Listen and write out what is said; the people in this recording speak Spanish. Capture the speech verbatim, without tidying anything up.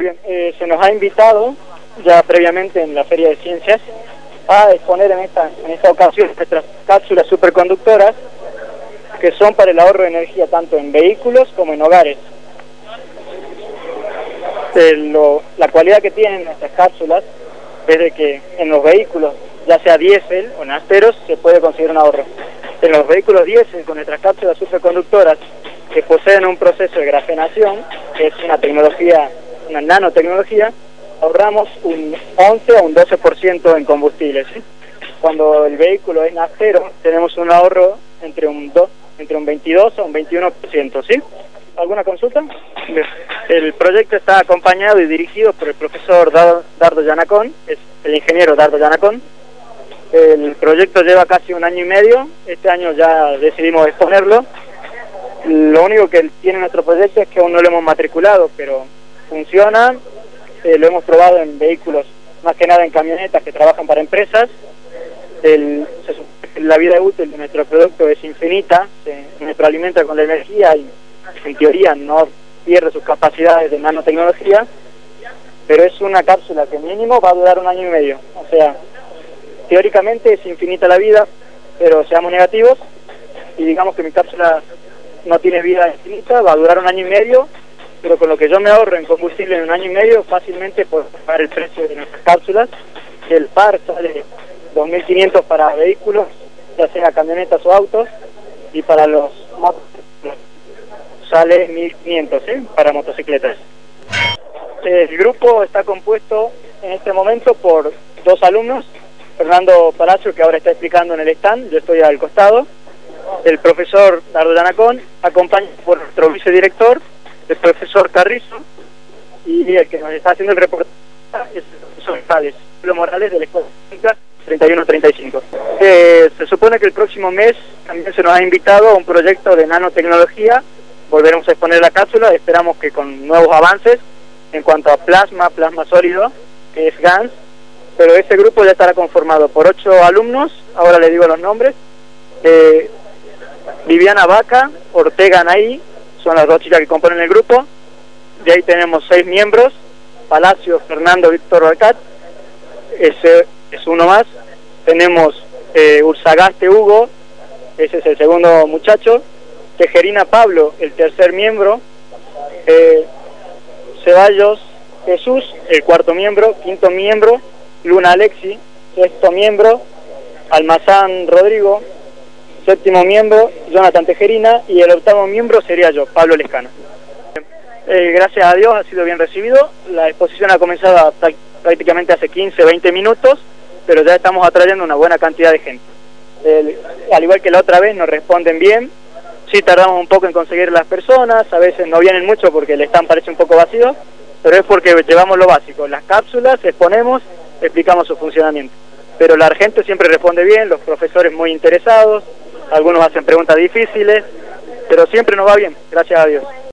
Bien, eh, se nos ha invitado ya previamente en la Feria de Ciencias a exponer en esta, en esta ocasión nuestras cápsulas superconductoras que son para el ahorro de energía tanto en vehículos como en hogares. Eh, lo, la cualidad que tienen nuestras cápsulas es de que en los vehículos, ya sea diésel o nasteros, se puede conseguir un ahorro. En los vehículos diésel con nuestras cápsulas superconductoras que poseen un proceso de grafenación, que es una tecnología, una nanotecnología, ahorramos un once a un doce por ciento en combustible, ¿sí? Cuando el vehículo es nastero, tenemos un ahorro entre un, do, entre un veintidós a un veintiuno por ciento, ¿sí? ¿Alguna consulta? Bien. El proyecto está acompañado y dirigido por el profesor Dardo Yanacón, es el ingeniero Dardo Yanacón. El proyecto lleva casi un año y medio, este año ya decidimos exponerlo. Lo único que tiene nuestro proyecto es que aún no lo hemos matriculado, pero funciona, eh, lo hemos probado en vehículos, más que nada en camionetas que trabajan para empresas. El, la vida útil de nuestro producto es infinita, se retroalimenta con la energía y en teoría no pierde sus capacidades de nanotecnología, pero es una cápsula que mínimo va a durar un año y medio. O sea, teóricamente es infinita la vida, pero seamos negativos y digamos que mi cápsula no tiene vida infinita, va a durar un año y medio, pero con lo que yo me ahorro en combustible en un año y medio, fácilmente puedo pagar el precio de nuestras cápsulas. El par sale dos mil quinientos para vehículos, ya sea camionetas o autos, y para los motos sale mil quinientos, ¿sí? Para motocicletas. El grupo está compuesto en este momento por dos alumnos, Fernando Palacio, que ahora está explicando en el stand, yo estoy al costado, el profesor Dardo Yanacón, acompañado por nuestro vicedirector, el profesor Carrizo, y el que nos está haciendo el reportaje es el profesor Morales, Morales de la Escuela Técnica treinta y uno treinta y cinco. Eh, se supone que el próximo mes también se nos ha invitado a un proyecto de nanotecnología, volveremos a exponer la cápsula, esperamos que con nuevos avances en cuanto a plasma, plasma sólido, que es GaNs, pero ese grupo ya estará conformado por ocho alumnos, ahora les digo los nombres, eh, Viviana Vaca, Ortega Anaí, son las dos chicas que componen el grupo, de ahí tenemos seis miembros, Palacio, Fernando, Víctor Balcat, ese es uno más, tenemos eh, Ursagaste Hugo, ese es el segundo muchacho, Tejerina Pablo, el tercer miembro, eh, Ceballos Jesús, el cuarto miembro, quinto miembro, Luna Alexi, sexto miembro, Almazán Rodrigo, séptimo miembro, Jonathan Tejerina, y el octavo miembro sería yo, Pablo Lescano. Eh, gracias a Dios ha sido bien recibido, la exposición ha comenzado prácticamente hace quince, veinte minutos, pero ya estamos atrayendo una buena cantidad de gente. El, al igual que la otra vez nos responden bien, sí tardamos un poco en conseguir las personas, a veces no vienen mucho porque el stand parece un poco vacío, pero es porque llevamos lo básico, las cápsulas, exponemos, explicamos su funcionamiento. Pero la gente siempre responde bien, los profesores muy interesados, algunos hacen preguntas difíciles, pero siempre nos va bien, gracias a Dios.